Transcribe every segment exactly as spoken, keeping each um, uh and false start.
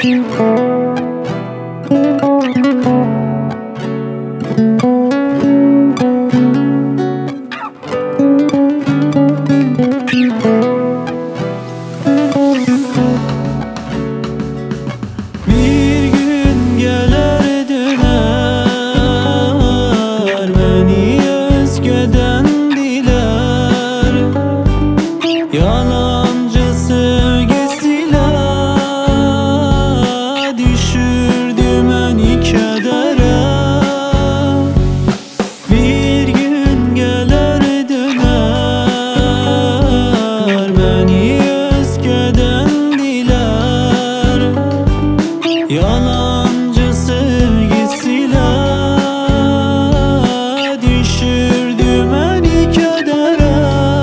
Yalancı sevgisiyle düşürdü beni kedere. Bir gün gelir döner, beni özgeden diler. Yalancı sevgisiyle düşürdü beni kedere.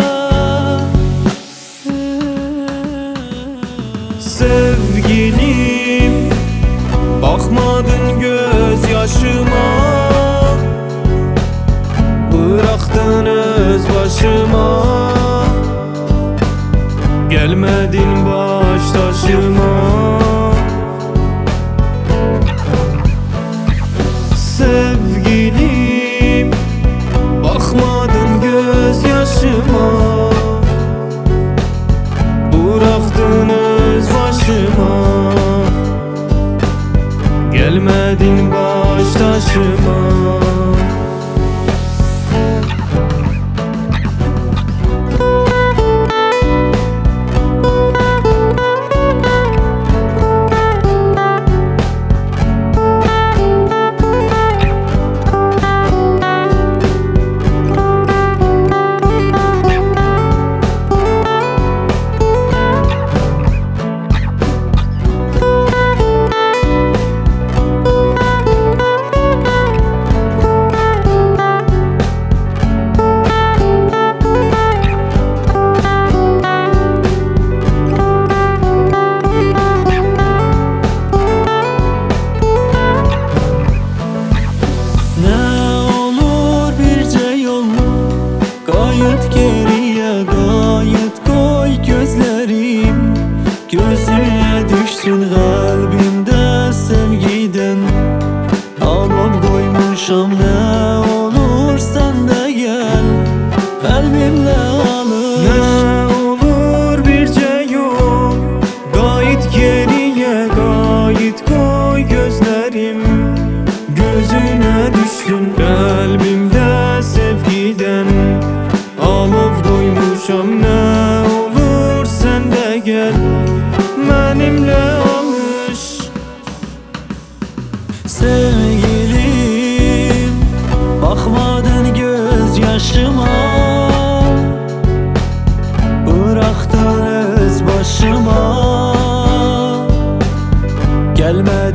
Sevgilim, bakmadın gözyaşıma, bıraktın öz başıma. Gelmedin baş taşıma. Sevgilim, bakmadın gözyaşıma, bıraktın öz başıma. Gelmedin baş taşıma. Gayet geriye gayet koy gözlerim, gözüne düşsün kalbimde sevgiden. Alıp koymuşam ne olur sen de gel, kalbimle alış. Ne olur birce yok, gayet geriye gayet koy gözlerim, gözüne düşsün kalbimde sevgiden. Alıp koymuşam ne olur sen de gel, benimle alış. Sevgilim, bakmadın gözyaşıma, bıraktın öz başıma. Gelme